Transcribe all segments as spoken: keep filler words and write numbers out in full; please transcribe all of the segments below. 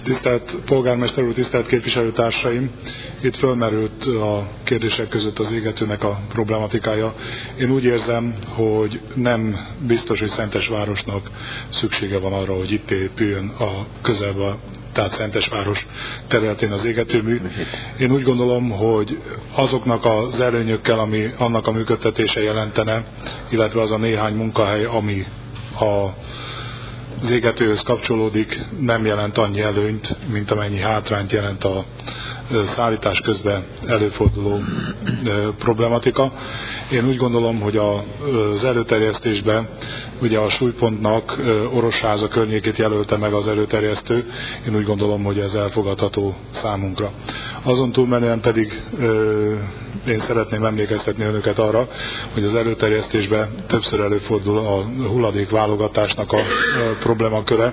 Tisztelt polgármester úr, tisztelt képviselőtársaim! Itt fölmerült a kérdések között az égetőnek a problematikája. Én úgy érzem, hogy nem biztos, hogy Szentesvárosnak szüksége van arra, hogy itt épüljön a közelben, tehát Szentesváros területén az égetőmű. Én úgy gondolom, hogy azoknak az előnyökkel, ami annak a működtetése jelentene, illetve az a néhány munkahely, ami a az égetőhöz kapcsolódik, nem jelent annyi előnyt, mint amennyi hátrányt jelent a szállítás közben előforduló problematika. Én úgy gondolom, hogy az előterjesztésben ugye a súlypontnak Orosháza környékét jelölte meg az előterjesztő. Én úgy gondolom, hogy ez elfogadható számunkra. Azon túlmenően pedig én szeretném emlékeztetni önöket arra, hogy az előterjesztésben többször előfordul a hulladékválogatásnak a problémaköre.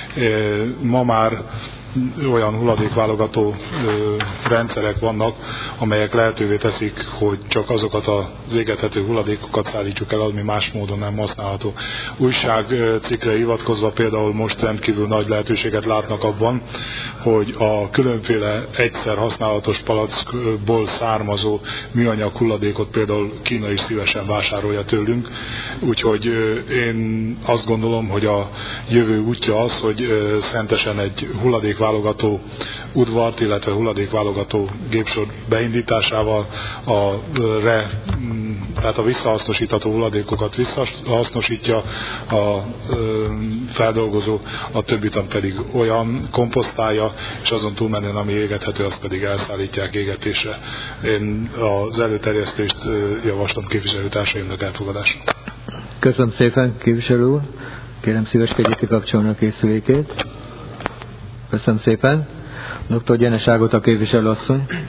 Ma már olyan hulladékválogató rendszerek vannak, amelyek lehetővé teszik, hogy csak azokat az égethető hulladékokat szállítsuk el, ami más módon nem használható. Újságcikkre hivatkozva például most rendkívül nagy lehetőséget látnak abban, hogy a különféle egyszer használatos palackból származó műanyag hulladékot például Kína is szívesen vásárolja tőlünk. Úgyhogy én azt gondolom, hogy a jövő útja az, hogy Szentesen egy hulladék válogató udvart, illetve hulladékválogató gépsor beindításával a, re, tehát a visszahasznosítható hulladékokat visszahasznosítja a feldolgozó, a többit pedig olyan komposztálja, és azon túlmenően, ami égethető, azt pedig elszállítják égetésre. Én az előterjesztést javaslom képviselőtársaimnak elfogadásra. Köszönöm szépen, képviselő úr. Kérem szíveskedjék kikapcsolni a készülékét. Köszönöm szépen. doktor Gyenes Ágota képviselőasszony.